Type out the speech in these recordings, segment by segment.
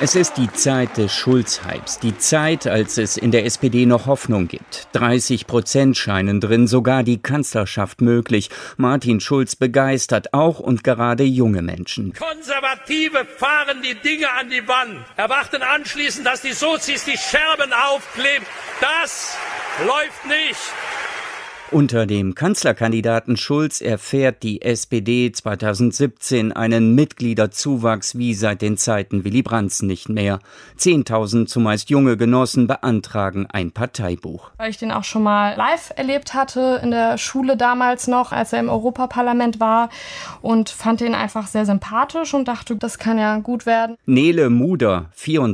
Es ist die Zeit des Schulz-Hypes, die Zeit, als es in der SPD noch Hoffnung gibt. 30% scheinen drin, sogar die Kanzlerschaft möglich. Martin Schulz begeistert auch und gerade junge Menschen. Konservative fahren die Dinge an die Wand, erwarten anschließend, dass die Sozis die Scherben aufkleben. Das läuft nicht. Unter dem Kanzlerkandidaten Schulz erfährt die SPD 2017 einen Mitgliederzuwachs wie seit den Zeiten Willy Brandts nicht mehr. 10.000 zumeist junge Genossen beantragen ein Parteibuch. Weil ich den auch schon mal live erlebt hatte in der Schule damals noch, als er im Europaparlament war, und fand ihn einfach sehr sympathisch und dachte, das kann ja gut werden. Nele Muder,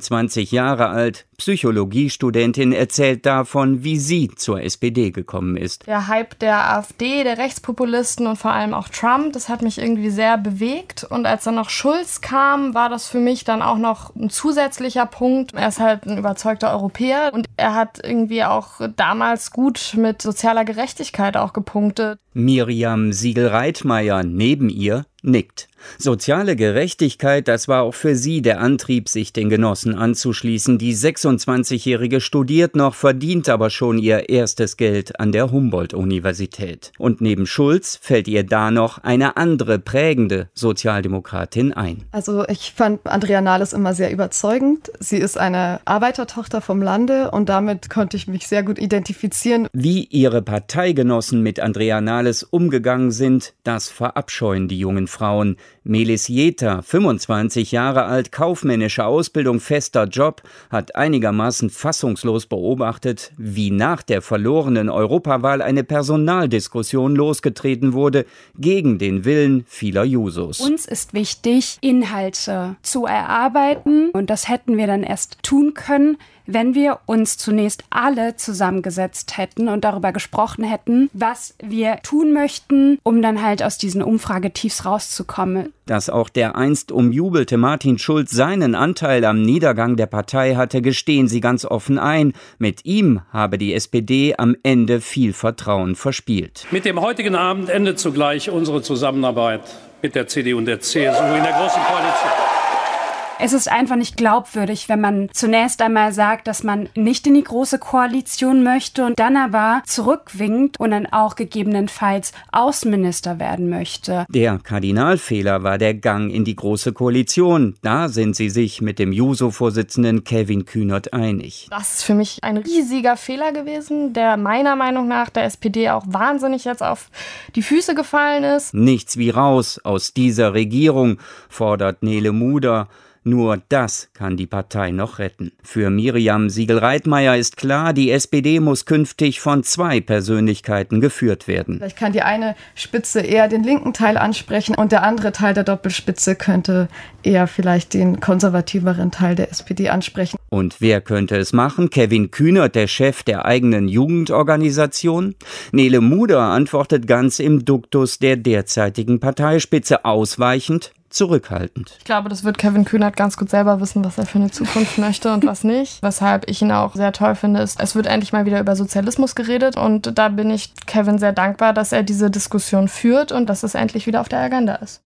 24 Jahre alt, Psychologiestudentin, erzählt davon, wie sie zur SPD gekommen ist. Der Hype der AfD, der Rechtspopulisten und vor allem auch Trump, das hat mich irgendwie sehr bewegt. Und als dann noch Schulz kam, war das für mich dann auch noch ein zusätzlicher Punkt. Er ist halt ein überzeugter Europäer und er hat irgendwie auch damals gut mit sozialer Gerechtigkeit auch gepunktet. Miriam Siegel-Reitmeier neben ihr nickt. Soziale Gerechtigkeit, das war auch für sie der Antrieb, sich den Genossen anzuschließen. Die 26-Jährige studiert noch, verdient aber schon ihr erstes Geld an der Humboldt-Universität. Und neben Schulz fällt ihr da noch eine andere prägende Sozialdemokratin ein. Also ich fand Andrea Nahles immer sehr überzeugend. Sie ist eine Arbeitertochter vom Lande und damit konnte ich mich sehr gut identifizieren. Wie ihre Parteigenossen mit Andrea Nahles umgegangen sind, das verabscheuen die jungen Frauen. Melis Jeter, 25 Jahre alt, kaufmännische Ausbildung, fester Job, hat einigermaßen fassungslos beobachtet, wie nach der verlorenen Europawahl eine Personaldiskussion losgetreten wurde gegen den Willen vieler Jusos. Uns ist wichtig, Inhalte zu erarbeiten und das hätten wir dann erst tun können, wenn wir uns zunächst alle zusammengesetzt hätten und darüber gesprochen hätten, was wir tun möchten, um dann halt aus diesen Umfragetiefs rauszukommen. Dass auch der einst umjubelte Martin Schulz seinen Anteil am Niedergang der Partei hatte, gestehen sie ganz offen ein. Mit ihm habe die SPD am Ende viel Vertrauen verspielt. Mit dem heutigen Abend endet zugleich unsere Zusammenarbeit mit der CDU und der CSU in der Großen Koalition. Es ist einfach nicht glaubwürdig, wenn man zunächst einmal sagt, dass man nicht in die Große Koalition möchte und dann aber zurückwinkt und dann auch gegebenenfalls Außenminister werden möchte. Der Kardinalfehler war der Gang in die Große Koalition. Da sind sie sich mit dem Juso-Vorsitzenden Kevin Kühnert einig. Das ist für mich ein riesiger Fehler gewesen, der meiner Meinung nach der SPD auch wahnsinnig jetzt auf die Füße gefallen ist. Nichts wie raus aus dieser Regierung, fordert Nele Muder. Nur das kann die Partei noch retten. Für Miriam Siegel-Reitmeier ist klar, die SPD muss künftig von 2 Persönlichkeiten geführt werden. Vielleicht kann die eine Spitze eher den linken Teil ansprechen und der andere Teil der Doppelspitze könnte eher vielleicht den konservativeren Teil der SPD ansprechen. Und wer könnte es machen? Kevin Kühnert, der Chef der eigenen Jugendorganisation? Nele Muder antwortet ganz im Duktus der derzeitigen Parteispitze, ausweichend, zurückhaltend. Ich glaube, das wird Kevin Kühnert ganz gut selber wissen, was er für eine Zukunft möchte und was nicht. Weshalb ich ihn auch sehr toll finde, ist, es wird endlich mal wieder über Sozialismus geredet und da bin ich Kevin sehr dankbar, dass er diese Diskussion führt und dass es endlich wieder auf der Agenda ist.